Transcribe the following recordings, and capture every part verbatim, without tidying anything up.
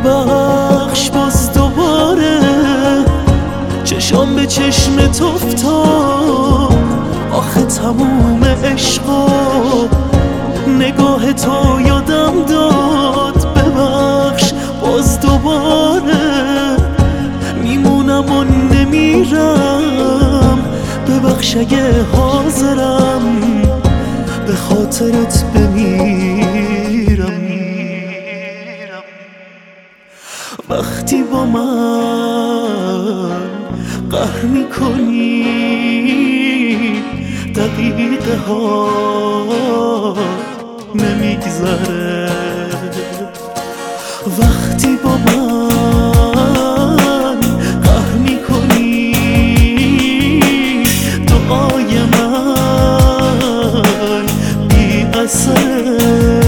ببخش باز دوباره چشام به چشم تو افتاد. آخه تموم عشقا نگاه تو یادم داد. ببخش باز دوباره میمونم و نمیرم. ببخش اگه حاضرم به خاطرت بمیرم. وقتی با من قهر میکنی دقیقه ها نمیگذره. وقتی با من قهر میکنی دعای من بی اثره.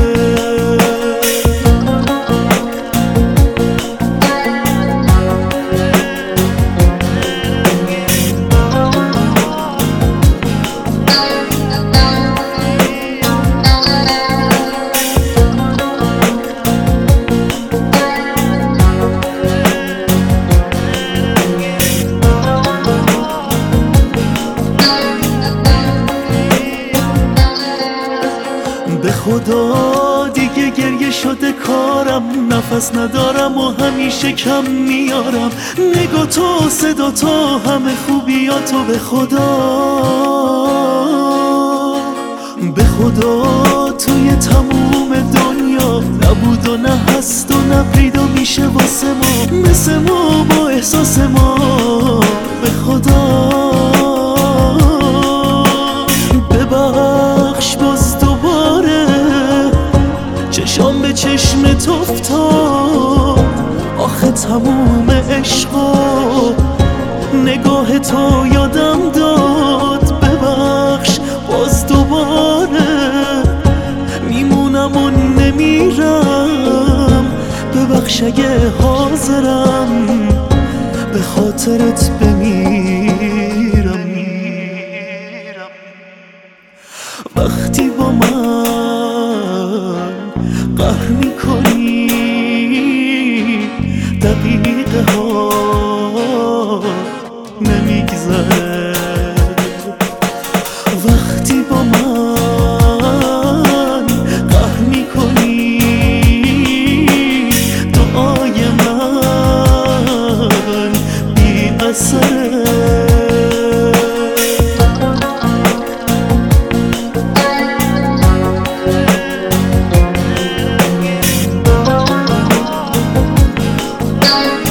به خدا دیگه گریه شده کارم، نفس ندارم و همیشه کم میارم. نگاه تو، صدا تو، همه خوبیاتو به خدا. به خدا توی تموم دنیا نبود و نه هست و نه پیدا میشه واسه ما مثل ما با احساس ما. به خدا ببخش باز دوباره چشام به چشم تو افتاد. آخه تموم عشقا نگاه تو یادم داد. ببخش باز دوباره میمونم و نمیرم. ببخش اگه حاضرم به خاطرت بمیرم. وقتی با من قهر میکنی دقیقه ها نمیگذره. وقتی با من قهر میکنی دعای من بی اثره. Bye.